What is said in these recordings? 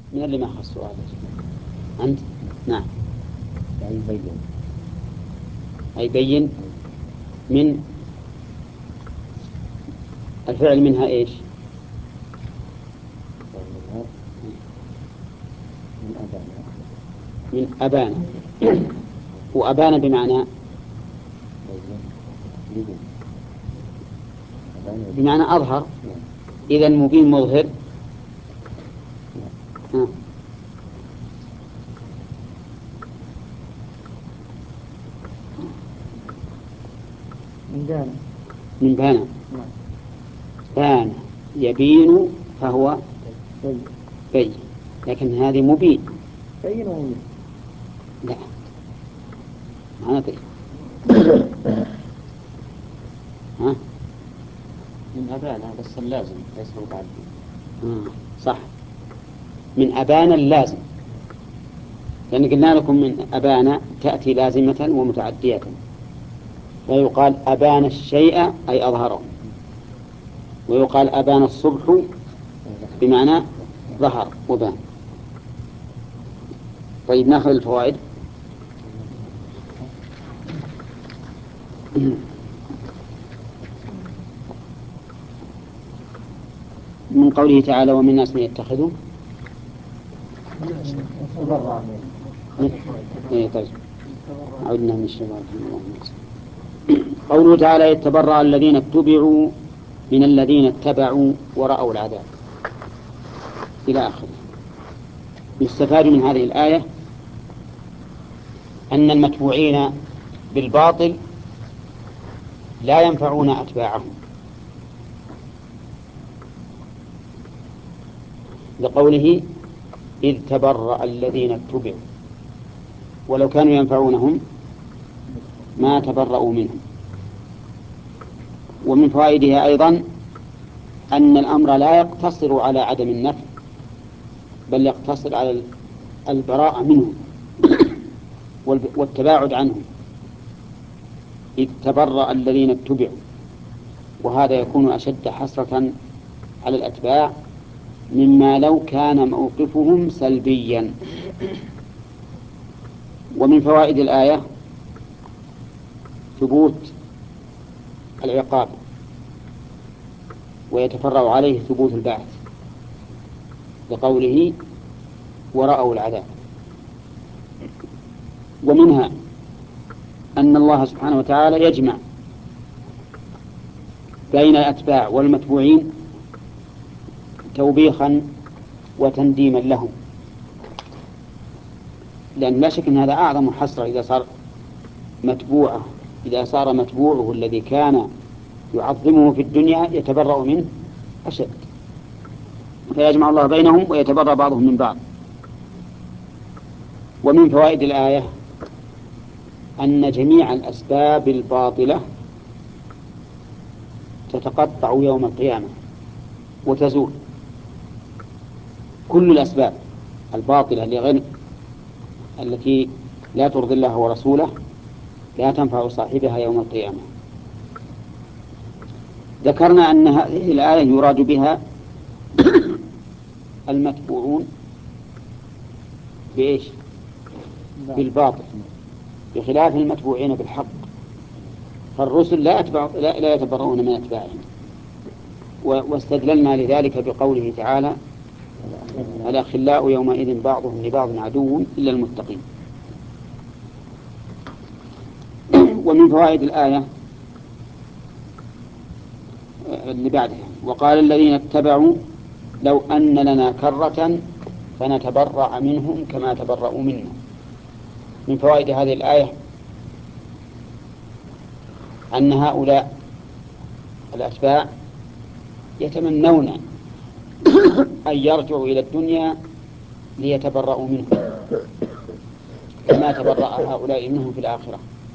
من اللي ما أخذ السؤال؟ أنت؟ نعم. أي بين. أي بين من الفعل منها إيش؟ من أبانا. وأبانا بمعنى أظهر. إذا مبين مظهر. من بان. بان يبين فهو بين، لكن هذه مبين. بين ومبين. لا ما بين. ها؟ من أبانا بس اللازم ليس متعدي. صح، من أبانا اللازم، لأن قلنا لكم من أبانا تأتي لازمة ومتعدية، فيقال أبان الشيء أي أظهره، ويقال أبان الصبح بمعنى ظهر وبان. طيب نأخذ الفوائد. من قوله تعالى ومن الناس من يتخذوا. طيب عودنا من الشباب. قوله تعالى يتبرأ الذين اتبعوا من الذين اتبعوا ورأوا العذاب إلى آخره. يستفاد من هذه الآية أن المتبوعين بالباطل لا ينفعون أتباعهم، لقوله إذ تبرأ الذين اتبعوا، ولو كانوا ينفعونهم ما تبرأوا منهم. ومن فوائدها أيضا أن الأمر لا يقتصر على عدم النفع، بل يقتصر على البراءة منهم والتباعد عنهم. إذ تبرأ الذين اتبعوا، وهذا يكون أشد حسرة على الأتباع مما لو كان موقفهم سلبيا. ومن فوائد الآية ثبوت العقاب، ويتفرع عليه ثبوت البعث لقوله ورأوا العذاب. ومنها أن الله سبحانه وتعالى يجمع بين الأتباع والمتبوعين توبيخا وتنديما لهم، لأن لا شك أن هذا أعظم حسرة إذا صار متبوعه الذي كان يعظمه في الدنيا يتبرأ منه أشد، فيجمع الله بينهم ويتبرأ بعضهم من بعض. ومن فوائد الآية أن جميع الأسباب الباطلة تتقطع يوم القيامة وتزول. كل الأسباب الباطلة التي لا ترضي الله ورسوله لا تنفع صاحبها يوم القيامة. ذكرنا أن هذه الآية يراد بها المتبوعون بإيش؟ بالباطل، بخلاف المتبوعين بالحق، فالرسل لا يتبرؤون من أتباعهم. واستدللنا لذلك بقوله تعالى الأخلاء يومئذ بعضهم لبعض عدو إلا المتقين. ومن فوائد الآية اللي بعدها وقال الذين اتبعوا لو أن لنا كرة فنتبرأ منهم كما تبرأوا منا. من فوائد هذه الآية أن هؤلاء الأتباع يتمنون أن يرجعوا إلى الدنيا ليتبرأوا منهم كما تبرأ هؤلاء منهم في الآخرة.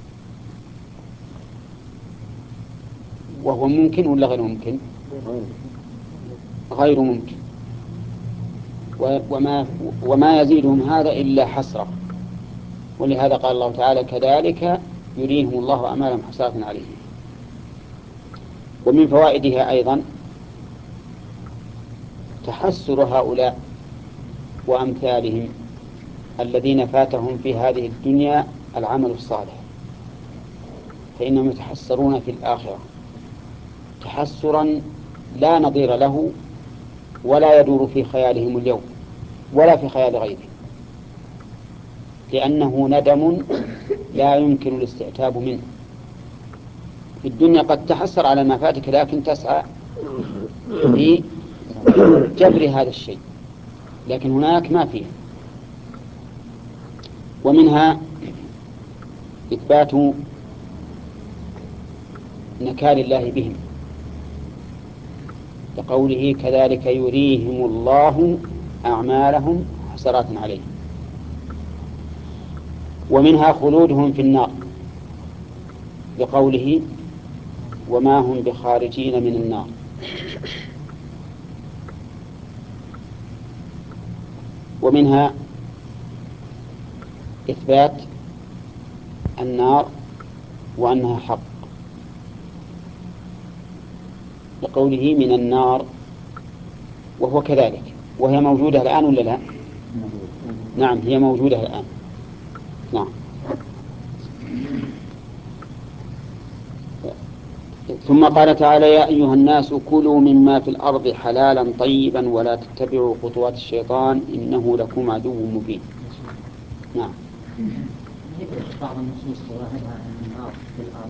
وهو ممكن ولا غير ممكن؟ غير ممكن. وما يزيدهم هذا إلا حسرة. ولهذا قال الله تعالى كذلك يريهم الله أعمالهم حسرات عليهم. ومن فوائدها أيضا تحسر هؤلاء وأمثالهم الذين فاتهم في هذه الدنيا العمل الصالح، فإنهم يتحسرون في الآخرة تحسرا لا نظير له ولا يدور في خيالهم اليوم ولا في خيال غيرهم، لأنه ندم لا يمكن الاستعتاب منه. في الدنيا قد تحسر على ما فاتك، لكن تسعى في جبر هذا الشيء، لكن هناك ما فيه. ومنها إثبات نكال الله بهم لقوله كذلك يريهم الله أعمالهم حسرات عليهم. ومنها خلودهم في النار لقوله وما هم بخارجين من النار. ومنها إثبات النار وأنها حق لقوله من النار، وهو كذلك، وهي موجودة الآن ولا لا؟ نعم هي موجودة الآن. نعم. ثم قال تعالى يا أيها الناس كلوا مما في الأرض حلالا طيبا ولا تتبعوا خطوات الشيطان إنه لكم عدو مبين. نعم. بعض النصوص ظاهرها أن النار في الأرض.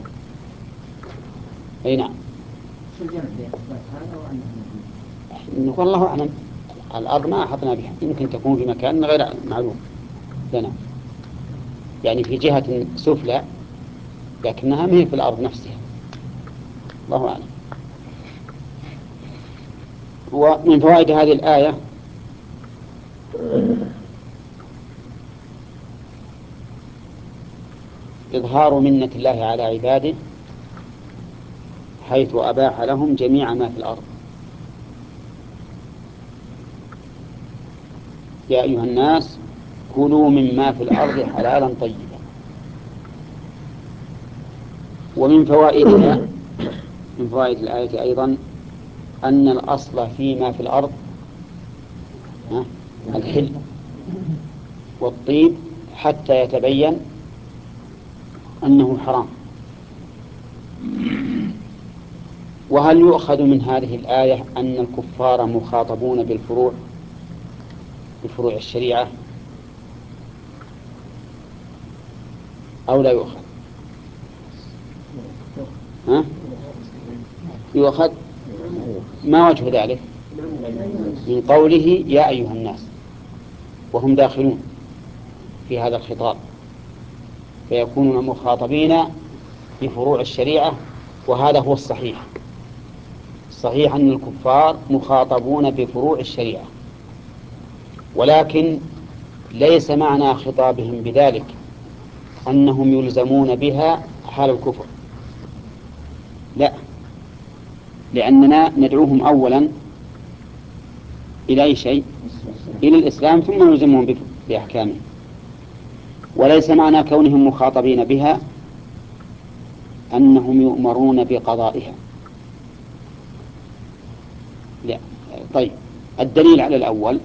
أي نعم. شو الجمع بين إثبات هذا وأنه والله أعلم. الأرض ما أحطنا بها، يمكن تكون في مكان غير معلوم لنا، يعني في جهة سفلى لكنها ما هي في الأرض نفسها، الله أعلم. ومن فوائد هذه الآية إظهار منة الله على عباده حيث أباح لهم جميع ما في الأرض. يا أيها الناس كلوا مما في الأرض حلالا طيبا. ومن فوائدها من فوائد الآية أيضا أن الأصل فيما في الأرض الحل والطيب حتى يتبين أنه حرام. وهل يؤخذ من هذه الآية أن الكفار مخاطبون بفروع الشريعة أو لا يؤخذ؟ يؤخذ. ما وجه ذلك؟ من قوله يا أيها الناس، وهم داخلون في هذا الخطاب، فيكونون مخاطبين بفروع الشريعة، وهذا هو الصحيح. الصحيح أن الكفار مخاطبون بفروع الشريعة، ولكن ليس معنى خطابهم بذلك أنهم يلزمون بها حال الكفر، لا، لأننا ندعوهم أولا إلى أي شيء؟ إلى الإسلام، ثم نلزمهم بأحكامه. وليس معنى كونهم مخاطبين بها أنهم يؤمرون بقضائها، لا. طيب، الدليل على الأول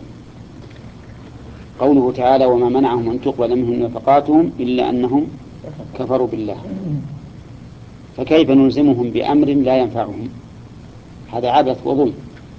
قوله تعالى وما منعهم أن تقبل منهم نفقاتهم إلا أنهم كفروا بالله. فكيف نلزمهم بأمر لا ينفعهم؟ هذا عبث وظلم.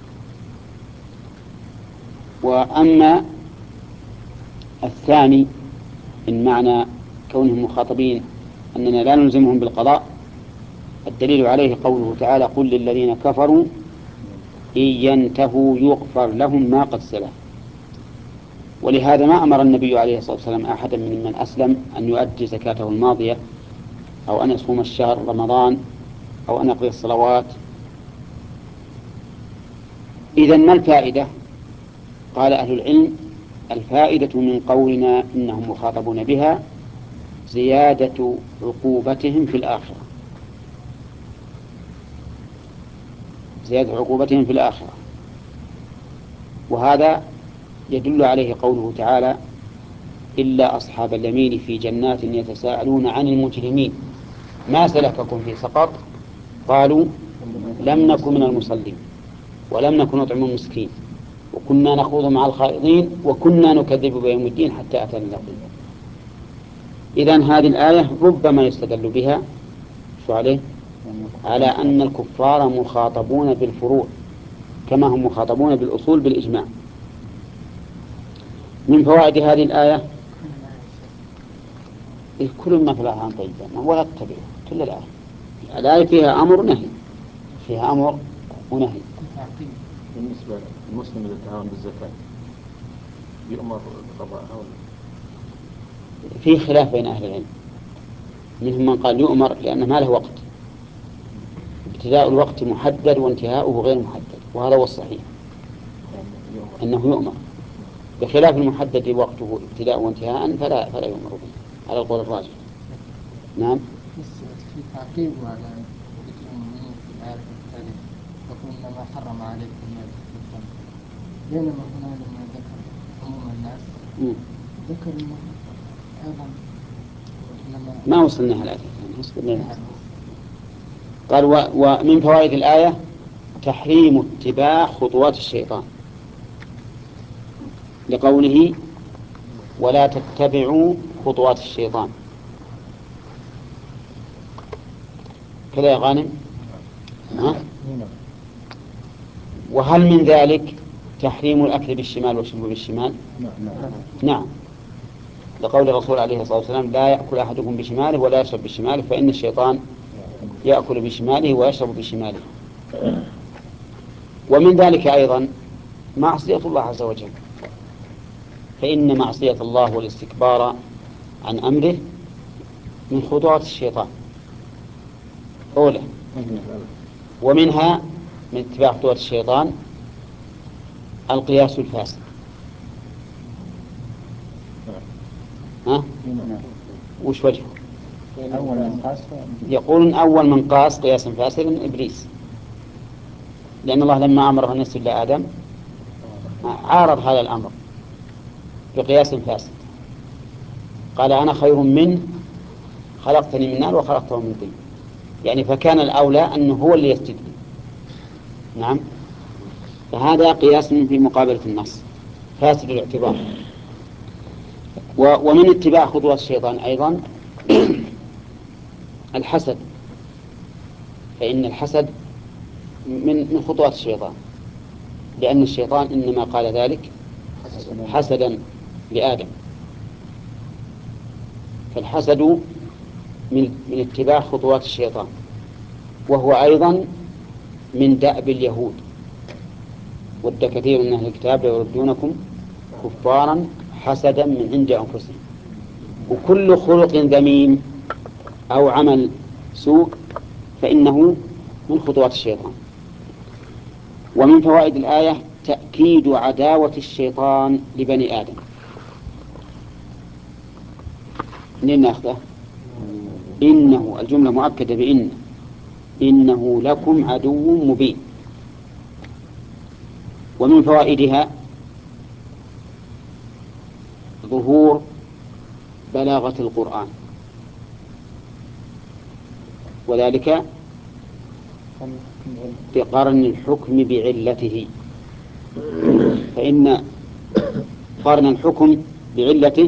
وأما الثاني إن معنى كونهم مخاطبين أننا لا نلزمهم بالقضاء، الدليل عليه قوله تعالى قل للذين كفروا إن ينتهوا يغفر لهم ما قد سلف. ولهذا ما أمر النبي عليه الصلاة والسلام أحدا من أسلم أن يؤدي زكاته الماضية أو أن يصوم الشهر رمضان أو أن يقضي الصلوات. إذن ما الفائدة؟ قال أهل العلم الفائدة من قولنا إنهم مخاطبون بها زيادة عقوبتهم في الآخرة، زيادة عقوبتهم في الآخرة. وهذا يدل عليه قوله تعالى إلا أصحاب اليمين في جنات يتساءلون عن المجرمين ما سلككم في سقر قالوا لم نكن من المصلين ولم نكن نطعم المسكين وكنا نخوض مع الخائضين وكنا نكذب بيوم الدين حتى أتانا اليقين. إذن هذه الآية ربما يستدل بها شو عليه؟ على أن الكفار مخاطبون بالفروع كما هم مخاطبون بالأصول بالإجماع. من فوائد هذه الآية كل ما في الآية طيبا ولا تتبعه كل الآية فيها أمر ونهي، فيها أمر ونهي. بالنسبة للمسلم إذا تعاون بالزكاة يؤمر بقضائها ولا؟ في خلاف بين أهل العلم، منهم من قال يؤمر لأن ما له وقت، ابتداء الوقت محدد وانتهاؤه غير محدد، وهذا هو الصحيح أنه يؤمر، بخلاف المحدد وقته ابتداء وانتهاء فلا يؤمر به على القول الراجح. نعم. في تعقيب على ذكر المؤمنين في الآية التالية يقول إنما حرم عليكم الميتة والدم، بينما هنا لما ذكر عموم الناس ذكر أنه أيضا ما وصلنا على قال ومن فوائد الآية تحريم اتباع خطوات الشيطان لقوله ولا تتبعوا خطوات الشيطان. كذا يا غانم؟ وهل من ذلك تحريم الأكل بالشمال والشرب بالشمال؟ نعم، لقول الرسول عليه الصلاة والسلام لا يأكل أحدكم بشماله ولا يشرب بشماله فإن الشيطان يأكل بشماله ويشرب بشماله. ومن ذلك أيضا معصية الله عز وجل، فإن معصية الله والاستكبار عن أمره من خطوات الشيطان أولى. ومنها من اتباع خطوات الشيطان القياس الفاسد. ها؟ وش وجهه؟ يقولون أول من قاس قياسا فاسدا إبليس، لأن الله لما أمره أن يسجد لآدم عارض هذا الأمر بقياس فاسد، قال أنا خير منه خلقتني من نار وخلقته من طين، يعني فكان الأولى أنه هو اللي يسجد لي. نعم، فهذا قياس في مقابلة النص فاسد الاعتبار. ومن اتباع خطوات الشيطان أيضا الحسد، فإن الحسد من خطوات الشيطان، لأن الشيطان إنما قال ذلك حسدا لآدم. فالحسد من اتباع خطوات الشيطان، وهو أيضا من دأب اليهود، ود كثير من أهل الكتاب يردونكم كفارا حسدا من عند أنفسهم. وكل خلق ذميم أو عمل سوء فإنه من خطوات الشيطان. ومن فوائد الآية تأكيد عداوة الشيطان لبني آدم. منين نأخذه؟ إنه الجملة مؤكدة إنه لكم عدو مبين. ومن فوائدها ظهور بلاغة القرآن، وذلك بقرن الحكم بعلته، فإن قرن الحكم بعلته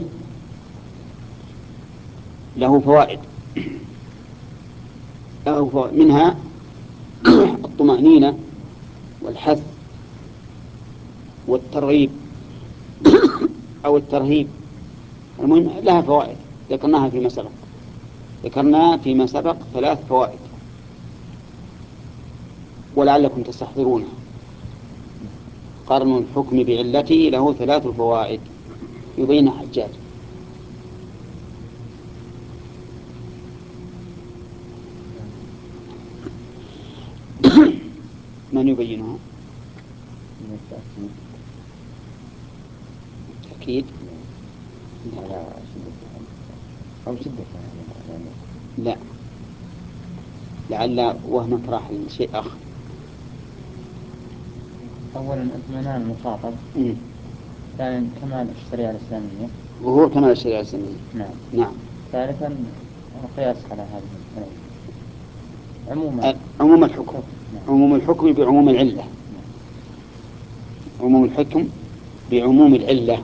له فوائد، منها الطمأنينة والحث والترغيب أو الترهيب. المهم لها فوائد ذكرناها فيما سبق 3 فوائد ولعلكم تستحضرونها. قرن الحكم بعلته له 3 فوائد يبين حجاج. من يبينها؟ تأكيد لا، لعل وهمك راح لشيء آخر. أولا اطمئنان المخاطب، ثانيا كمال الشريعة الإسلامية، وهو كمال الشريعة الإسلامية. نعم. ثالثا القياس على هذه عموم الحكم، عموم الحكم بعموم العلة، عموم الحكم بعموم العلة.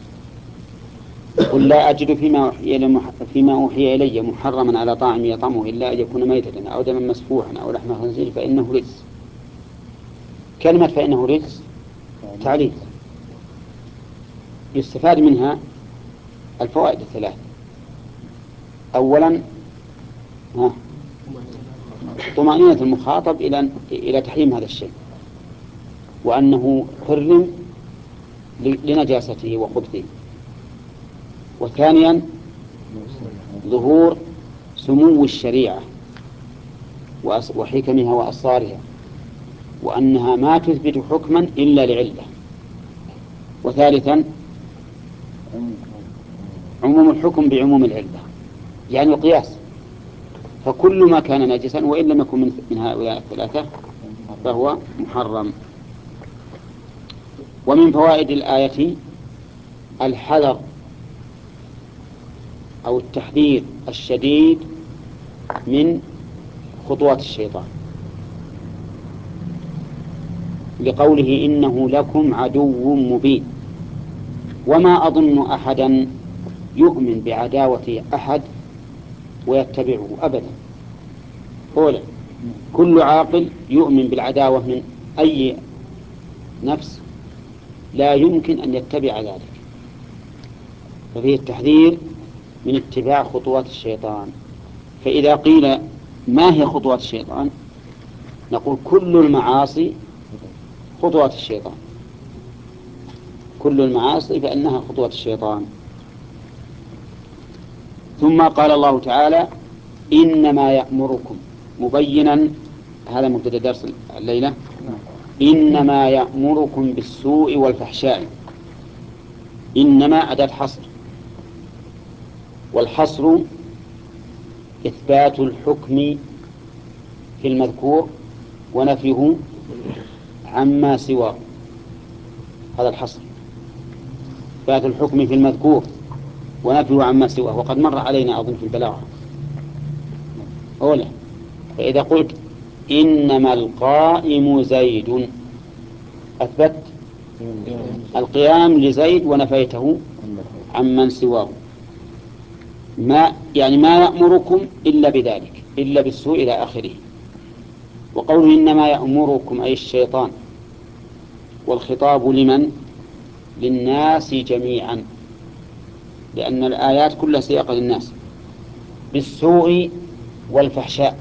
قل لا أجد فيما أوحي إلي محرما على طاعم يطعمه إلا أن يكون ميتة أو دما مسفوحا أو لحم خنزير فإنه رجس. كلمة فإنه رجس تعليل يستفاد منها الفوائد الثلاث. أولا طمأنينة المخاطب إلى تحريم هذا الشيء وأنه حرم لنجاسته وخبثه. وثانيا ظهور سمو الشريعة وحكمها وأسرارها وأنها ما تثبت حكما إلا لعلة. وثالثا عموم الحكم بعموم العلة يعني القياس، فكل ما كان نجسا وإن لم يكن من هؤلاء الثلاثة فهو محرم. ومن فوائد الآية الحذر أو التحذير الشديد من خطوات الشيطان، لقوله إنه لكم عدو مبين. وما أظن أحدا يؤمن بعداوة أحد ويتبعه أبدا. أولا كل عاقل يؤمن بالعداوة من أي نفس لا يمكن أن يتبع ذلك، ففيه التحذير من اتباع خطوات الشيطان. فإذا قيل ما هي خطوات الشيطان نقول كل المعاصي خطوات الشيطان، كل المعاصي فإنها خطوات الشيطان. ثم قال الله تعالى إنما يأمركم مبينا، هذا مبتدأ درس الليلة، إنما يأمركم بالسوء والفحشاء. إنما أداة حصر، والحصر إثبات الحكم في المذكور ونفيه عما سواه، هذا الحصر إثبات الحكم في المذكور ونفيه عما سواه. وقد مر علينا أظن في البلاغة أولا. فإذا قلت إنما القائم زيد أثبت القيام لزيد ونفيته عمن سواه، ما يعني ما يأمركم إلا بذلك إلا بالسوء إلى آخره. وقوله إنما يأمركم أي الشيطان، والخطاب لمن؟ للناس جميعا، لأن الآيات كلها سياق للناس، بالسوء والفحشاء.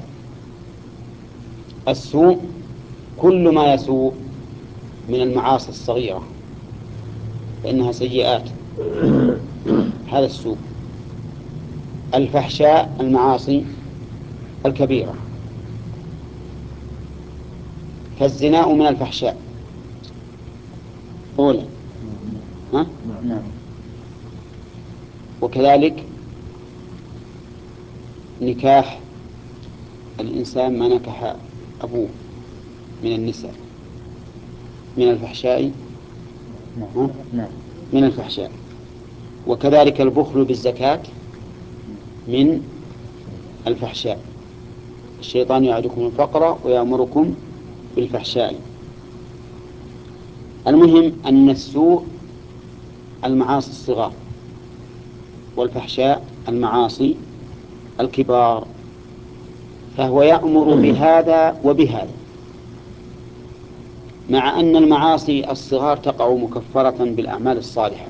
السوء كل ما يسوء من المعاصي الصغيرة فإنها سيئات، هذا السوء. الفحشاء المعاصي الكبيرة، فالزنا من الفحشاء أولا وكذلك نكاح الإنسان ما نكح أبوه من النساء من الفحشاء، من الفحشاء. وكذلك البخل بالزكاة من الفحشاء، الشيطان يعدكم الفقر ويأمركم بالفحشاء. المهم أن السوء المعاصي الصغار، والفحشاء المعاصي الكبار، فهو يأمر بهذا وبهذا، مع أن المعاصي الصغار تقع مكفرة بالأعمال الصالحة،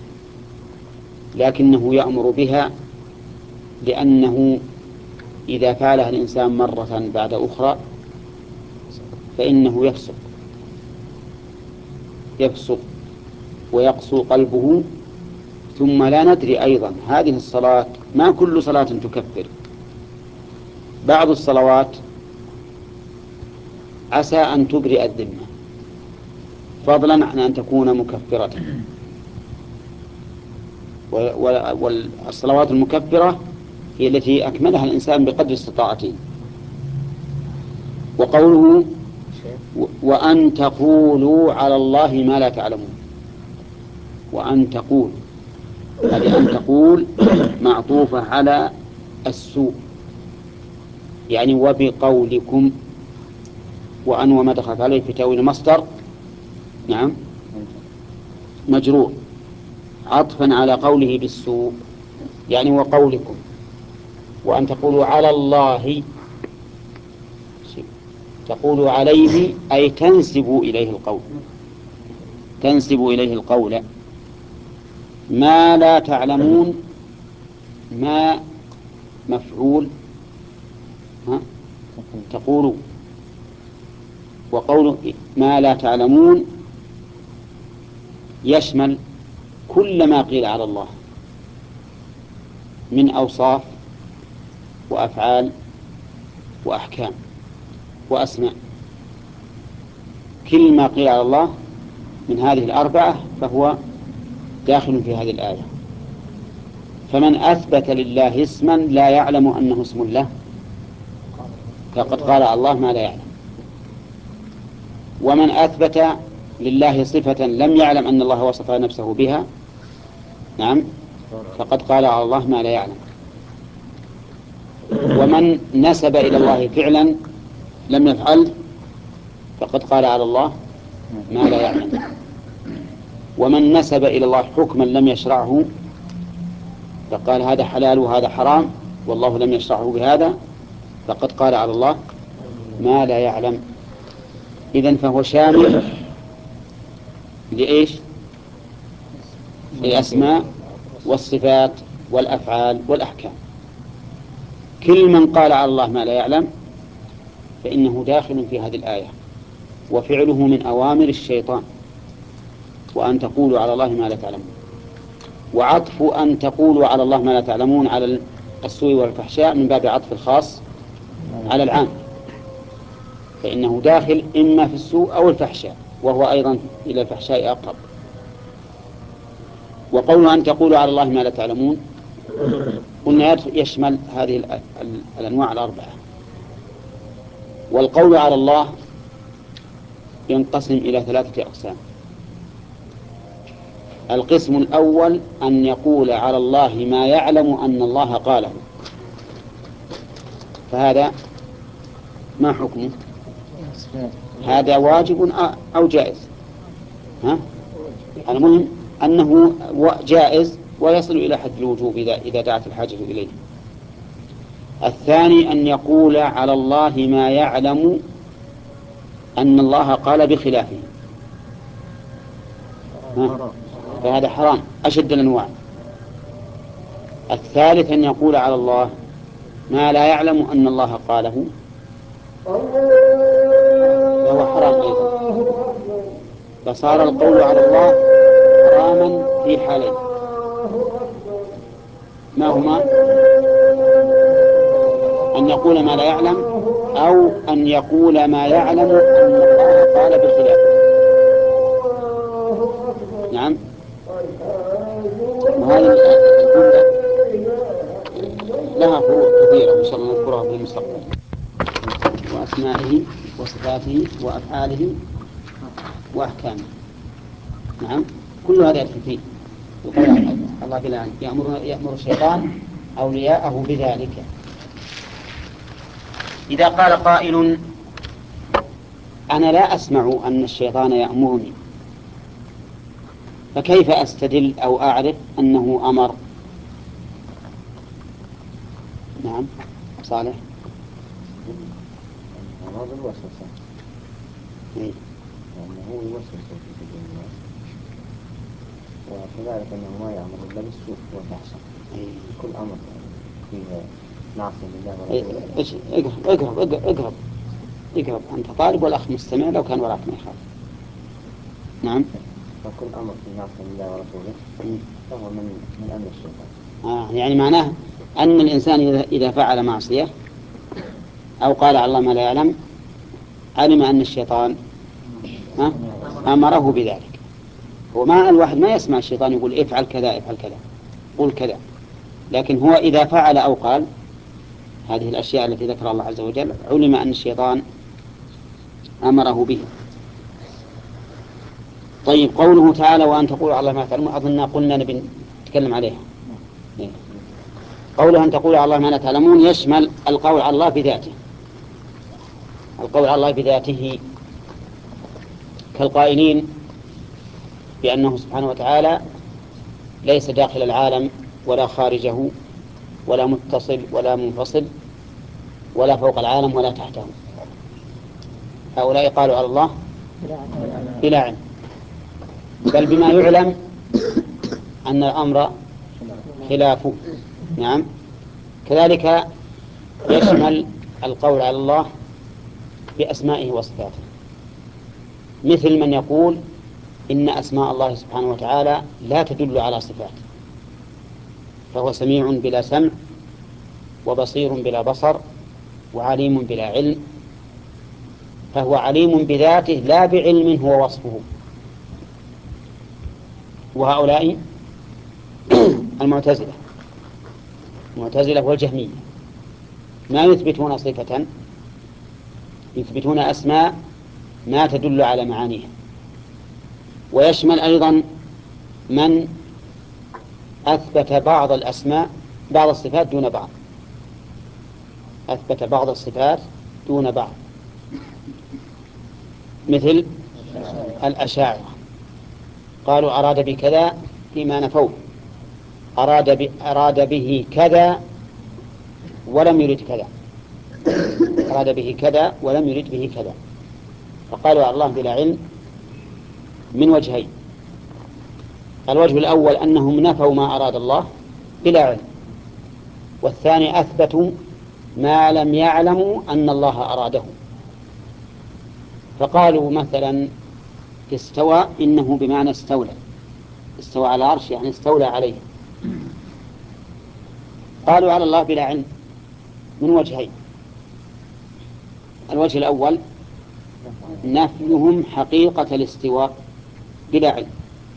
لكنه يأمر بها لأنه إذا فعلها الإنسان مرة بعد أخرى فإنه يفسق ويقسو قلبه. ثم لا ندري أيضا هذه الصلاة ما كل صلاة تكفر، بعض الصلوات عسى أن تبرئ الذمة فضلا عن أن تكون مكفرة. والصلوات المكفرة هي التي أكملها الإنسان بقدر استطاعته. وقوله وأن تقولوا على الله ما لا تعلمون، وأن تقول، هذه أن تقول معطوفة على السوء يعني وبقولكم، وأن وما دخلت عليه في تأويل مصدر نعم مجرور عطفا على قوله بالسوء، يعني وقولكم، وأن تقولوا على الله، تقولوا عليه أي تنسبوا إليه القول، تنسبوا إليه القول. ما لا تعلمون، ما مفعول تقولوا، وقول ما لا تعلمون يشمل كل ما قيل على الله من أوصاف وأفعال وأحكام وأسماء. كل ما قيل على الله من هذه الأربعة فهو داخل في هذه الآية. فمن أثبت لله اسما لا يعلم أنه اسم له فقد قال على الله ما لا يعلم، ومن أثبت لله صفة لم يعلم أن الله وصف نفسه بها نعم فقد قال على الله ما لا يعلم، ومن نسب إلى الله فعلا لم يفعل فقد قال على الله ما لا يعلم، ومن نسب إلى الله حكما لم يشرعه فقال هذا حلال وهذا حرام والله لم يشرعه بهذا فقد قال على الله ما لا يعلم. إذن فهو شامل لإيش؟ الأسماء والصفات والأفعال والأحكام. كل من قال على الله ما لا يعلم فإنه داخل في هذه الآية، وفعله من أوامر الشيطان، وأن تقولوا على الله ما لا تعلمون. وعطف أن تقولوا على الله ما لا تعلمون على السوء والفحشاء من باب عطف الخاص على العام، فإنه داخل إما في السوء أو الفحشاء، وهو أيضا إلى الفحشاء أقرب. وقول أن تقولوا على الله ما لا تعلمون قلنا يشمل هذه الأنواع الأربعة. والقول على الله ينقسم إلى 3 أقسام. القسم الأول أن يقول على الله ما يعلم أن الله قاله، فهذا ما حكمه؟ هذا واجب أو جائز؟ المهم أنه جائز ويصل إلى حد الوجوب إذا دعت الحاجة إليه. الثاني أن يقول على الله ما يعلم أن الله قال بخلافه، فهذا حرام أشد الأنواع. الثالث أن يقول على الله ما لا يعلم أن الله قاله، فهو حرام أيضا. فصار القول على الله حراما في حالين، ما هما؟ أن يقول ما لا يعلم أو أن يقول ما يعلم أن الله قال بخلافه. نعم. وهذه الجملة لها فروع كثيرة إن شاء الله نذكرها في المستقبل، وأسمائه وصفاته وأفعاله وأحكامه. نعم كل هذا يدخل فيه. الله بالآن يأمر الشيطان أولياءه بذلك. إذا قال قائل أنا لا أسمع أن الشيطان يأمرني، فكيف أستدل أو أعرف أنه أمر؟ نعم صالح. هذا الوسوسة إيه؟ يعني هو يوسوس في الدنيا، وكذلك أنه ما يعمل إلا بالسوء والفحشاء. إيه؟ كل أمر فيه معصية لله إيه؟ ورسوله. اقرب أنت طالب والأخ مستمع، لو كان وراك ما يخاف. نعم. فكل أمر فيه معصية لله ورسوله فهو من أمر الشيطان. يعني معناه أن الإنسان إذا فعل معصية أو قال على الله ما لا يعلم علم أن الشيطان أمره بذلك. وما الواحد ما يسمع الشيطان يقول افعل كذا افعل كذا قل كذا، لكن هو إذا فعل أو قال هذه الأشياء التي ذكر الله عز وجل علم أن الشيطان أمره به. طيب قوله تعالى وأن تقول على الله ما تعلمون أظننا قلنا نبي نتكلم عليها. قوله أن تقول على الله ما لا تعلمون يشمل القول على الله بذاته، القول على الله بذاته كالقائلين بأنه سبحانه وتعالى ليس داخل العالم ولا خارجه ولا متصل ولا منفصل ولا فوق العالم ولا تحته. هؤلاء قالوا على الله بلا علم، بل بما يعلم أن الأمر خلافه. نعم. كذلك يشمل القول على الله بأسمائه وصفاته، مثل من يقول إن أسماء الله سبحانه وتعالى لا تدل على صفات، فهو سميع بلا سمع، وبصير بلا بصر، وعليم بلا علم، فهو عليم بذاته لا بعلم هو وصفه. وهؤلاء المعتزلة والجهمية ما يثبتون صفة، يثبتون أسماء ما تدل على معانيها. ويشمل أيضا من أثبت بعض الأسماء بعض الصفات دون بعض، أثبت بعض الصفات دون بعض، مثل الأشاعرة قالوا أراد بكذا فيما نفوه، أراد به كذا ولم يرد كذا، أراد به كذا ولم يرد به كذا. فقالوا على الله بلا علم من وجهين: الوجه الأول أنهم نفوا ما أراد الله بلا علم، والثاني أثبتوا ما لم يعلموا أن الله أراده. فقالوا مثلا استوى إنه بمعنى استولى، استوى على العرش يعني استولى عليه. قالوا على الله بلا علم من وجهين: الوجه الأول نفيهم حقيقة الاستواء بلا علم،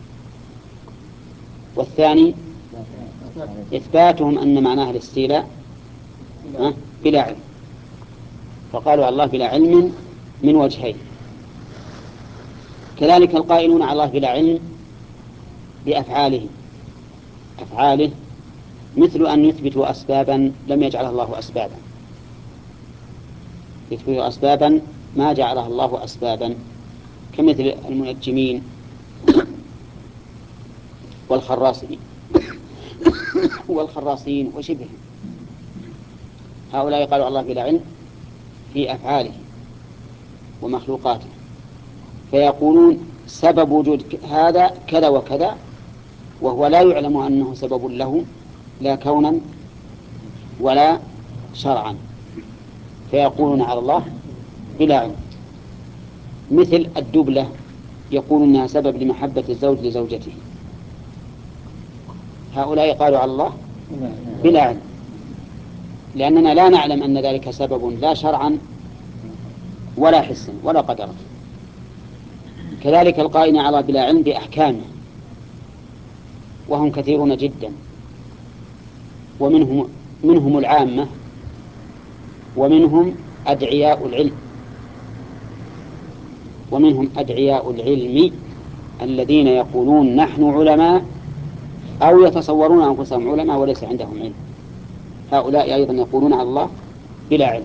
والثاني إثباتهم أن معناه الاستيلاء بلا علم. فقالوا على الله بلا علم من وجهين. كذلك القائلون على الله بلا علم بأفعاله، مثل أن يثبتوا أسبابا لم يجعلها الله أسبابا، يثبتوا أسبابا ما جعلها الله أسبابا، كمثل المنجمين والخراصين وشبههم. هؤلاء قالوا الله بلا علم في أفعاله ومخلوقاته، فيقولون سبب وجود هذا كذا وكذا، وهو لا يعلم أنه سبب له لا كونا ولا شرعا، فيقولون على الله بلا علم. مثل الدبلة يقول إنها سبب لمحبة الزوج لزوجته، هؤلاء قالوا على الله بلا علم، لأننا لا نعلم أن ذلك سبب لا شرعا ولا حسا ولا قدرا. كذلك القائلين على الله بلا علم بأحكامه، وهم كثيرون جدا، ومنهم العامة، ومنهم أدعياء العلم الذين يقولون نحن علماء، أو يتصورون أنفسهم علماء وليس عندهم علم. هؤلاء أيضا يقولون على الله بلا علم.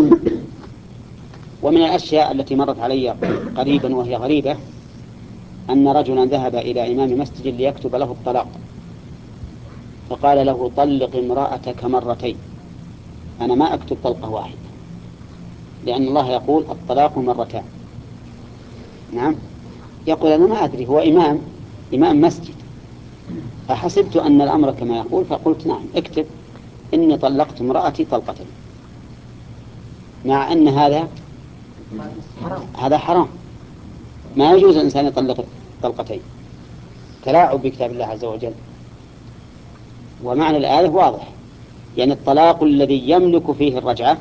ومن الأشياء التي مرت علي قريبا وهي غريبة أن رجلا ذهب إلى إمام مسجد ليكتب له الطلاق، فقال له طلق امرأتك مرتين. أنا ما أكتب طلقة واحدة، لأن الله يقول الطلاق مرتان. نعم. يقول أنا ما أدري، هو إمام مسجد، فحسبت أن الأمر كما يقول، فقلت نعم اكتب إني طلقت امرأتي طلقتين، مع أن هذا حرام. ما يجوز الإنسان يطلق طلقتين، تلاعب بكتاب الله عز وجل. ومعنى الآية واضح، يعني الطلاق الذي يملك فيه الرجعة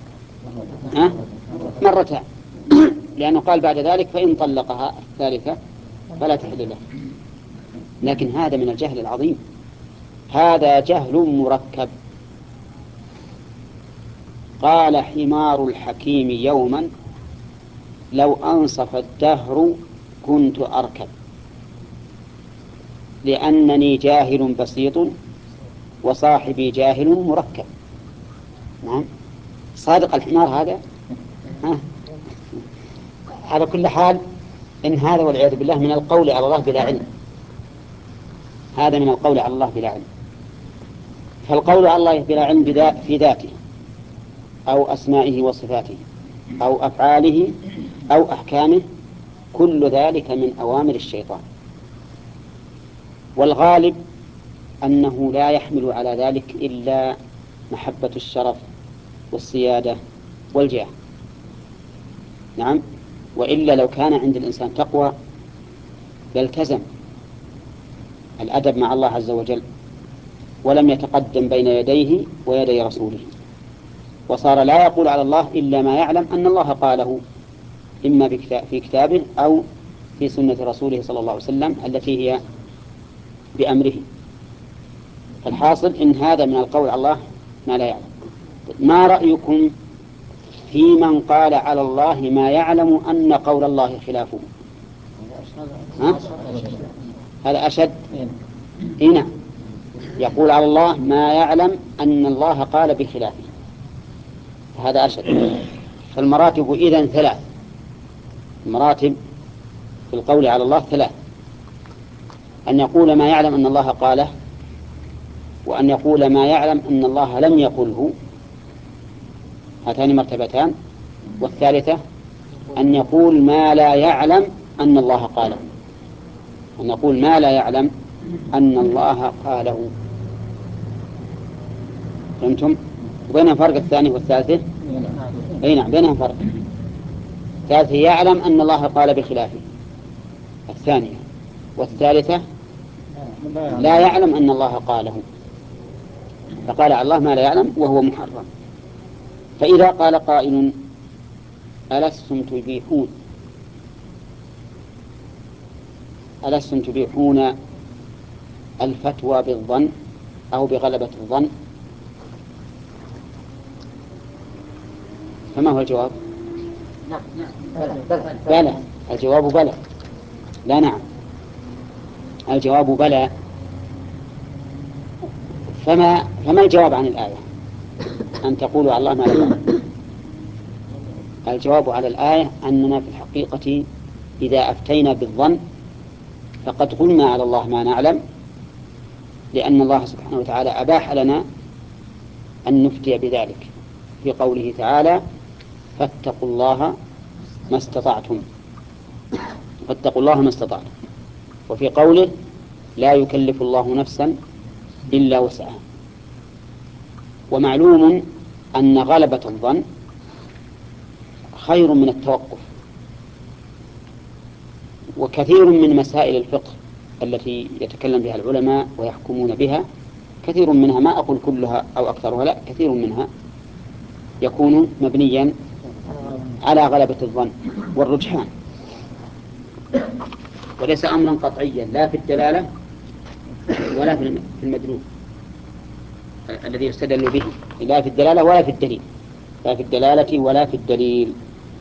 مرتان، لأنه قال بعد ذلك فإن طلقها الثالثة فلا تحل له. لكن هذا من الجهل العظيم، هذا جهل مركب. قال حمار الحكيم يوما لو أنصف الدهر كنت أركب، لأنني جاهل بسيط وصاحبي جاهل مركب. نعم، صادق الحمار هذا. على كل حال إن هذا والعياذ بالله من القول على الله بلا علم، هذا من القول على الله بلا علم. فالقول على الله بلا علم في ذاته أو أسمائه وصفاته أو أفعاله أو أحكامه، كل ذلك من أوامر الشيطان، والغالب أنه لا يحمل على ذلك إلا محبة الشرف والسيادة والجاه. نعم، وإلا لو كان عند الإنسان تقوى لالتزم الأدب مع الله عز وجل، ولم يتقدم بين يديه ويدي رسوله، وصار لا يقول على الله إلا ما يعلم أن الله قاله، إما في كتابه أو في سنة رسوله صلى الله عليه وسلم التي هي بأمره. الحاصل إن هذا من القول على الله ما لا يعلم. ما رأيكم في من قال على الله ما يعلم أن قول الله خلافه؟ هذا أشد. هنا يقول على الله ما يعلم أن الله قال بخلافه، هذا أشد. فالمراتب إذن ثلاث، المراتب في القول على الله ثلاث: أن يقول ما يعلم أن الله قاله، وأن يقول ما يعلم أن الله لم يقله، هاتان مرتبتان. والثالثة أن يقول ما لا يعلم أن الله قاله، أن يقول ما لا يعلم أن الله قاله. فهمتم؟ وبينهم فرق الثاني والثالثة؟ أي نعم، بينهم فرق. الثالثة يعلم أن الله قال بخلافه، الثانية. والثالثة لا يعلم أن الله قاله، فقال على الله ما لا يعلم وهو محرم. فإذا قال قائل ألستم تبيحون الفتوى بالظن أو بغلبة الظن، فما هو الجواب؟ بلى. الجواب بلى، لا نعم. الجواب بلى. فما الجواب عن الآية أن تقولوا على الله ما لا يعلم؟ الجواب على الآية أننا في الحقيقة إذا أفتينا بالظن فقد قلنا على الله ما نعلم، لأن الله سبحانه وتعالى أباح لنا أن نفتي بذلك في قوله تعالى فاتقوا الله ما استطعتم، فاتقوا الله ما استطعتم، وفي قوله لا يكلف الله نفسا إلا وسعها. ومعلوم أن غلبة الظن خير من التوقف. وكثير من مسائل الفقه التي يتكلم بها العلماء ويحكمون بها، كثير منها، ما أقول كلها أو أكثرها، لا، كثير منها يكون مبنيا على غلبة الظن والرجحان، وليس أمرا قطعيا لا في الدلالة ولا في المدلول الذي يستدل به، لا في الدلالة ولا في الدليل، لا في الدلالة ولا في الدليل.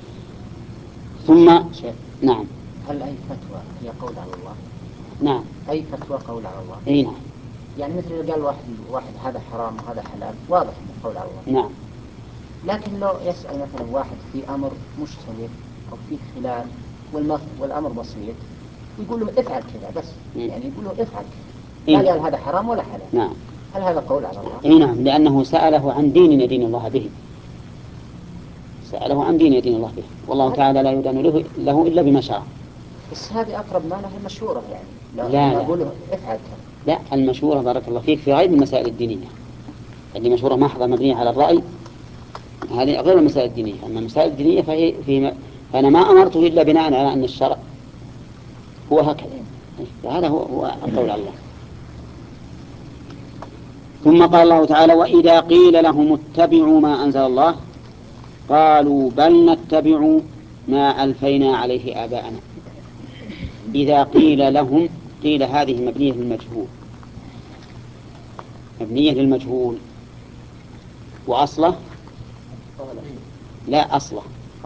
ثم نعم، هل أي فتوى هي قول على الله؟ نعم، أي فتوى قول على الله؟ أي نعم. يعني مثل لو قال واحد هذا حرام وهذا حلال، واضح أنه قول على الله. نعم. لكن لو يسأل مثلا واحد في أمر مشتبه أو في خلاف والأمر بسيط، ويقول له افعل كذا بس، يعني يقول له افعل كذا، لا قال هذا حرام ولا حلال. نعم. هل هذا قول على الله؟ أي نعم، لأنه سأله عن دين يدين الله به، سأله عن دين يدين الله به، والله تعالى لا يدان له إلا بما شاء. بس هذه أقرب ما له المشورة، يعني لا أقول له افعل كذا. لا، المشورة بارك الله فيك في غير المسائل الدينية، اللي مشورة محضة مبنية على الرأي، هذه غير المسائل الدينية. أما المسائل الدينية فأنا ما أمرته إلا بناء على أن الشرع هو هكذا، هذا هو القول على الله. ثم قال الله تعالى وإذا قيل لهم اتبعوا ما أنزل الله قالوا بل نتبع ما ألفينا عليه آباءنا. إذا قيل لهم، قيل هذه مبنية للمجهول، مبنية للمجهول، وأصله لا أصله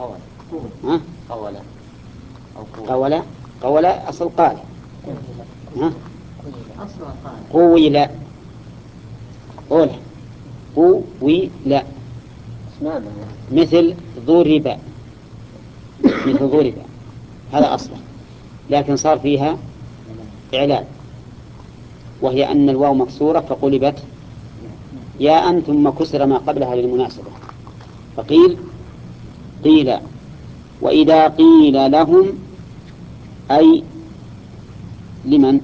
قول أصل قال قوي لا مثل ضرب، هذا أصله. لكن صار فيها إعلان، وهي أن الواو مكسورة فقلبت ياء ثم كسر ما قبلها للمناسبة، فقيل قيل. وإذا قيل لهم أي لمن؟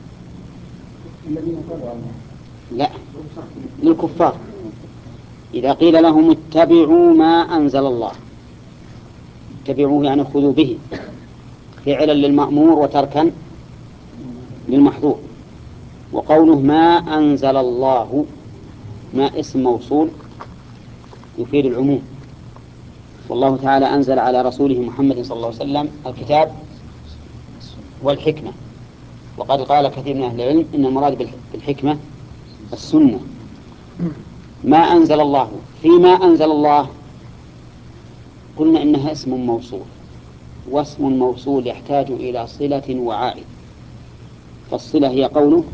لا، للكفار. إذا قيل لهم اتبعوا ما أنزل الله، اتبعوه يعني خذوا به، فعلا للمأمور وتركا للمحظور. وقوله ما أنزل الله، ما اسم موصول يفيد العموم، والله تعالى أنزل على رسوله محمد صلى الله عليه وسلم الكتاب والحكمة. وقد قال كثير من أهل العلم إن المراد بالحكمة السنة. ما أنزل الله، فيما أنزل الله قلنا إنها اسم موصول، واسم موصول يحتاج إلى صلة وعائد، فالصلة هي قوله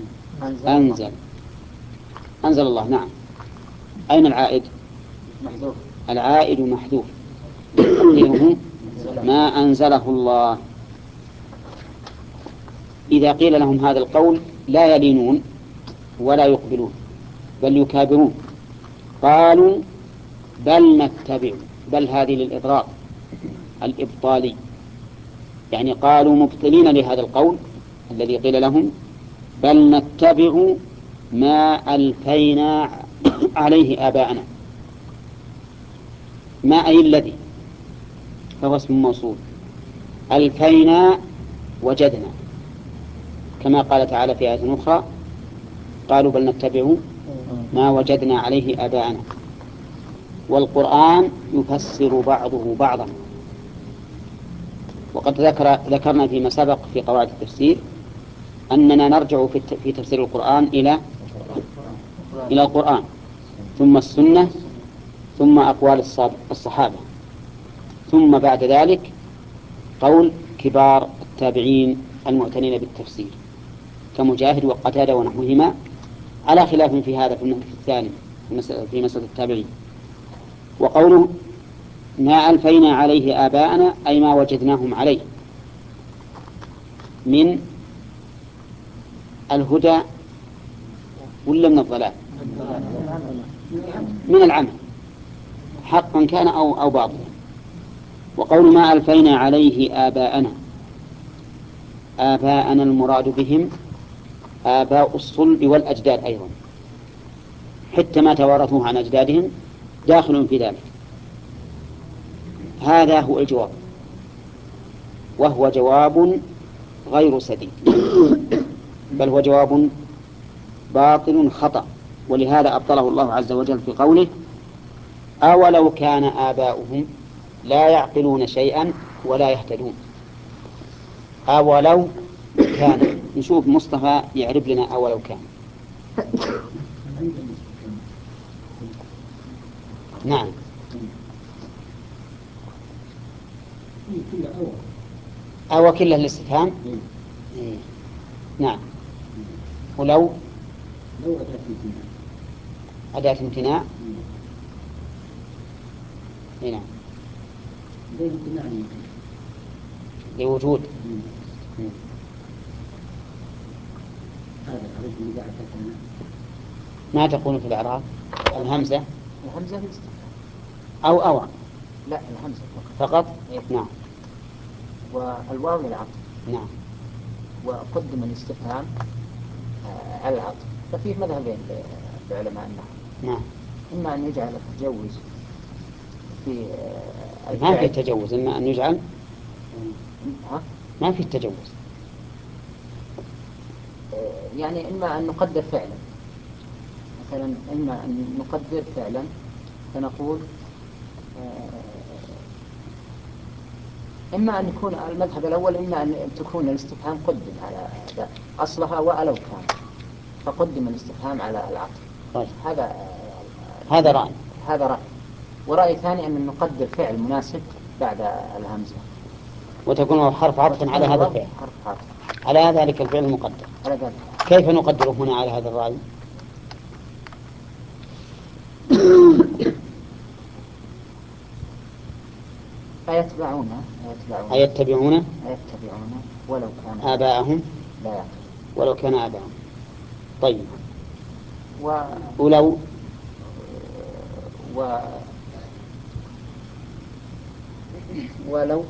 أنزل الله. نعم. أين العائد؟ محذوف. العائد محذوف، تقديره ما أنزله الله. إذا قيل لهم هذا القول لا يلينون ولا يقبلون بل يكابرون، قالوا بل نتبع، بل هذه للإضرار الإبطالي، يعني قالوا مبطلين لهذا القول الذي قيل لهم، بل نتبع ما ألفينا عليه آباءنا. ما أي الذي، فهو اسم موصول. ألفينا وجدنا، كما قال تعالى في آية أخرى قالوا بل نتبع ما وجدنا عليه آباءنا. والقرآن يفسر بعضه بعضا، وقد ذكرنا فيما سبق في قواعد التفسير أننا نرجع في تفسير القرآن إلى القرآن، ثم السنة، ثم أقوال الصحابة، ثم بعد ذلك قول كبار التابعين المعتنين بالتفسير كمجاهد وقتادة ونحوهما، على خلاف في هذا في الثاني في مسألة التابعين. وقوله ما ألفينا عليه آباءنا أي ما وجدناهم عليه من الهدى ولا من الضلال؟ من العمل، حقا كان أو باطلا. وقول ما ألفينا عليه آباءنا، آباءنا المراد بهم آباء الصلب والأجداد أيضا، حتى ما توارثوه عن أجدادهم داخل في ذلك. هذا هو الجواب، وهو جواب غير سديد، بل هو جواب باطل خطأ. ولهذا أبطله الله عز وجل في قوله أولو كان آباؤهم لا يعقلون شيئا ولا يهتدون. أولو كان، نشوف مصطفى يعرب لنا أولو كان. نعم. أو كله الاستفهام. إيه. نعم. ولو أداة امتناع. إيه نعم. لوجود. ما تقول في الإعراب الهمزة الاستفهام أو لا، الهمزة فقط. إيه؟ نعم. والواو للعطف. نعم. وقدم الاستفهام على العطف. ففيه مذهبين لعلماء النحو. نعم. إما أن يجعل التجوز في ما في تجوز، إما أن يجعل ما في تجوز، يعني إما أن نقدر فعلا، مثلا إما أن نقدر فعلا فنقول إما أن يكون المذهب الأول، إما أن تكون الاستفهام قدم على أصلها ولو كان، فقدم الاستفهام على العطف. طيب. هذا رأي. هذا رأي. ورأي ثاني أن نقدر فعل مناسب بعد الهمزة، وتكون حرف عطف على هذا الفعل، على ذلك الفعل المقدر. كيف نقدره هنا على هذا الرأي؟ أيتبعون ولو كان آباءهم لا يعقلون. ولو كان آباءهم. طيب ولو ولو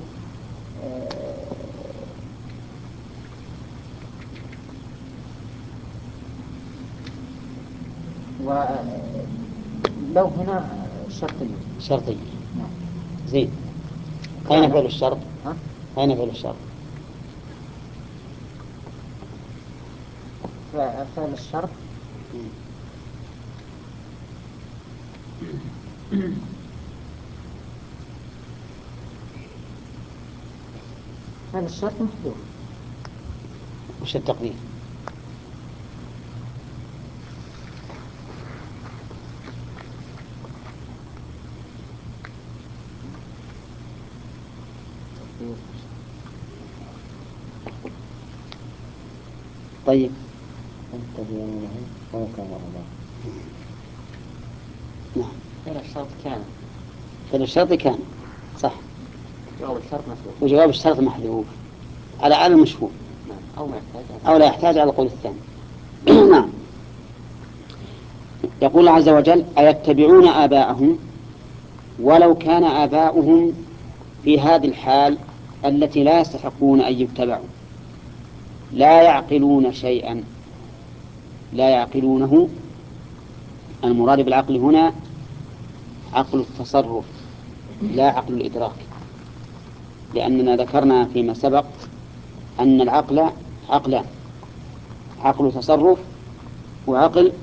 هنا شرطية. نعم. زين. أين فعل الشرط؟ أين فعل الشرط؟ فعل الشرط محذوف. وش التقدير؟ طيب نعم. فعل الشرط كان صح، وجواب الشرط محذوف على المشهور، أو لا يحتاج على القول الثاني. نعم. يقول الله عز وجل: أيتبعون آباءهم ولو كان آباؤهم في هذه الحال التي لا يستحقون أن يتبعوا، لا يعقلون شيئا. لا يعقلونه، المراد بالعقل هنا عقل التصرف لا عقل الإدراك، لأننا ذكرنا فيما سبق أن العقل عقلان: عقل تصرف وعقل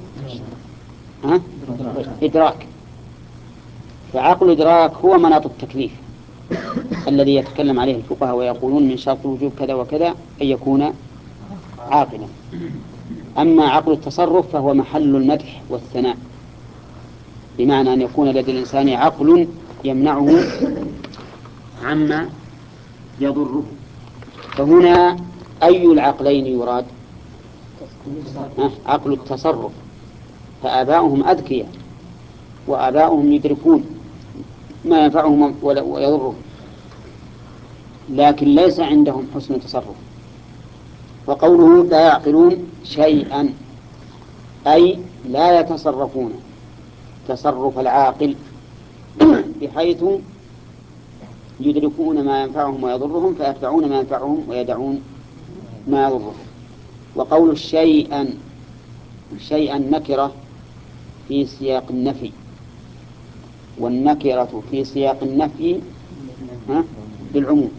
إدراك. فعقل الإدراك هو مناط التكليف الذي يتكلم عليه الفقهاء ويقولون من شرط الوجوب كذا وكذا أن يكون عاقلا. أما عقل التصرف فهو محل المدح والثناء، بمعنى أن يكون لدى الإنسان عقل يمنعه عما يضره. فهنا أي العقلين يراد؟ عقل التصرف، فآباؤهم أذكياء وآباؤهم يدركون ما ينفعهم ويضرهم، لكن ليس عندهم حسن تصرف. وقوله لا يعقلون شيئا أي لا يتصرفون تصرف العاقل بحيث يدركون ما ينفعهم ويضرهم فيتبعون ما ينفعهم ويدعون ما يضرهم. وقول شيئا نكرة في سياق النفي، والنكرة في سياق النفي للعموم.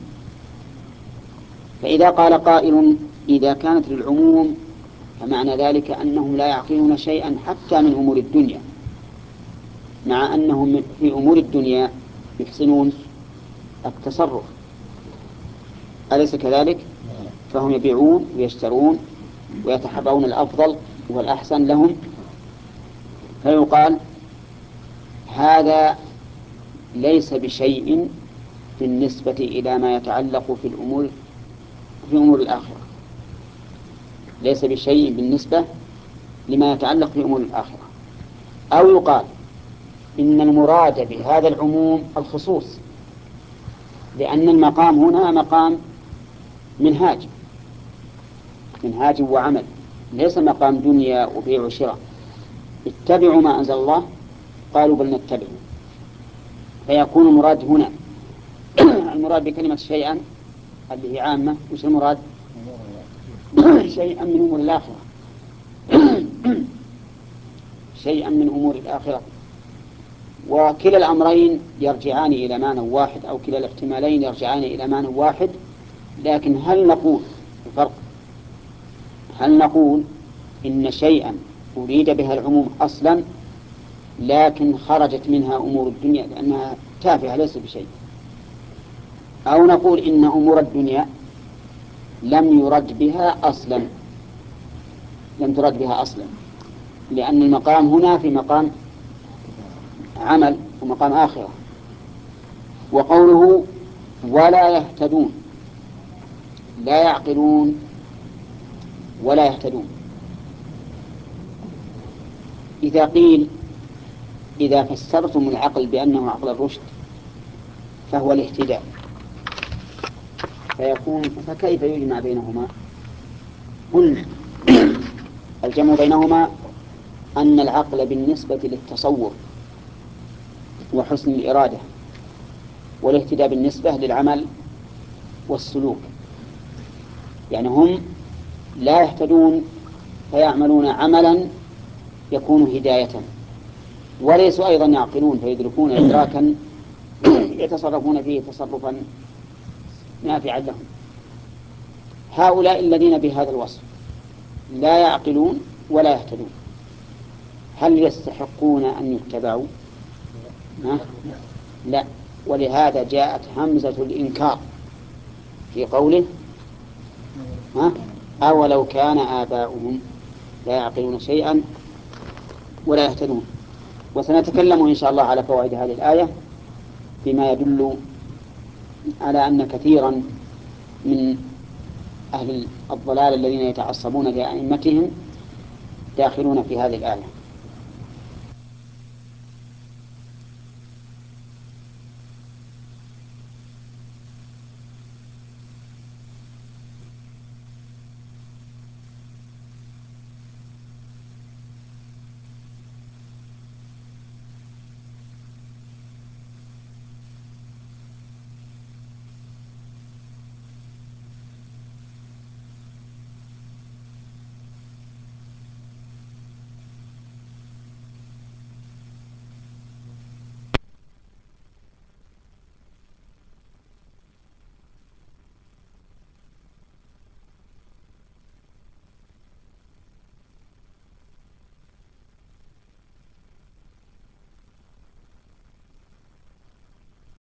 فإذا قال قائل إذا كانت للعموم فمعنى ذلك أنهم لا يعقلون شيئا حتى من أمور الدنيا، مع أنهم في أمور الدنيا يحسنون التصرف، أليس كذلك؟ فهم يبيعون ويشترون ويتحرون الأفضل والأحسن لهم، فيقال هذا ليس بشيء بالنسبة إلى ما يتعلق في أمور الآخرة، ليس بشيء بالنسبة لما يتعلق في أمور الآخرة. أو يقال إن المراد بهذا العموم الخصوص، لأن المقام هنا مقام منهاج وعمل، ليس مقام دنيا وبيع وشراء. اتبعوا ما أنزل الله، قالوا بل نتبع. فيكون المراد هنا المراد بكلمة شيئا اللي هي عامة، وش المراد؟ شيئا من أمور الآخرة شيئا من أمور الآخرة. وكلا الأمرين يرجعان إلى معنى واحد، أو كلا الاحتمالين يرجعان إلى معنى واحد. لكن هل نقول الفرق؟ هل نقول إن شيئا أريد بها العموم أصلا لكن خرجت منها أمور الدنيا لأنها تافهة ليس بشيء، أو نقول إن أمور الدنيا لم يرد بها أصلا، لأن المقام هنا في مقام عمل ومقام آخرة. وقوله ولا يهتدون، لا يعقلون ولا يهتدون، إذا فسرتم العقل بأنه عقل الرشد فهو الاهتداء، فكيف يجمع بينهما؟ قلنا الجمع بينهما أن العقل بالنسبة للتصور وحسن الإرادة، والاهتداء بالنسبة للعمل والسلوك. يعني هم لا يهتدون فيعملون عملا يكون هداية، وليسوا أيضا يعقلون فيدركون إدراكا يتصرفون فيه تصرفا نافعا لهم. هؤلاء الذين بهذا الوصف لا يعقلون ولا يهتدون، هل يستحقون أن يتبعوا؟ لا. ولهذا جاءت همزة الإنكار في قوله أولو كان آباؤهم لا يعقلون شيئا ولا يهتدون. وسنتكلم إن شاء الله على فوائد هذه الآية بما يدل على أن كثيرا من أهل الضلال الذين يتعصبون لأئمتهم داخلون في هذه الآية.